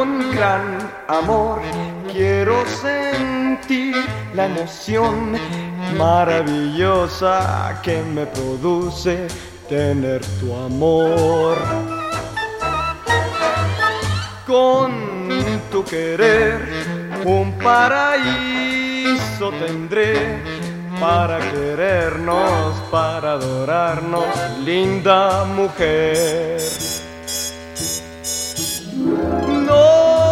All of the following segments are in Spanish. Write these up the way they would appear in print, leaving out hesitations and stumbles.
un gran amor. Quiero sentir la emoción maravillosa que me produce tener tu amor. Con tu querer un paraíso tendré para querernos, para adorarnos, linda mujer. No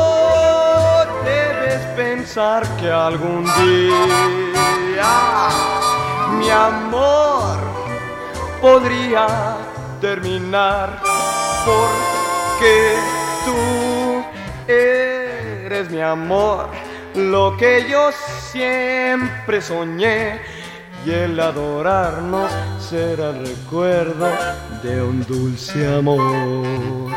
debes pensar que algún día mi amor podría terminar, porque tú eres mi amor, lo que yo siempre soñé, y el adorarnos será el recuerdo de un dulce amor.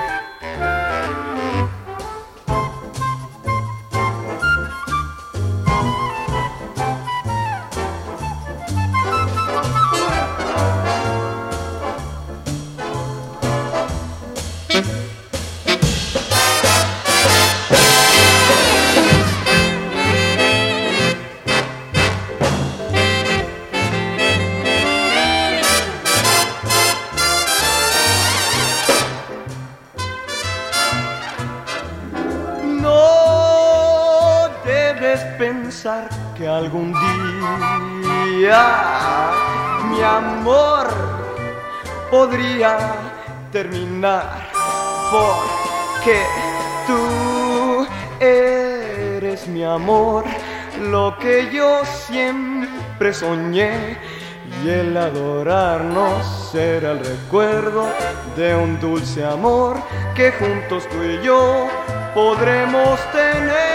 Pensar que algún día mi amor podría terminar, porque tú eres mi amor, lo que yo siempre soñé, y el adorarnos será el recuerdo de un dulce amor que juntos tú y yo podremos tener.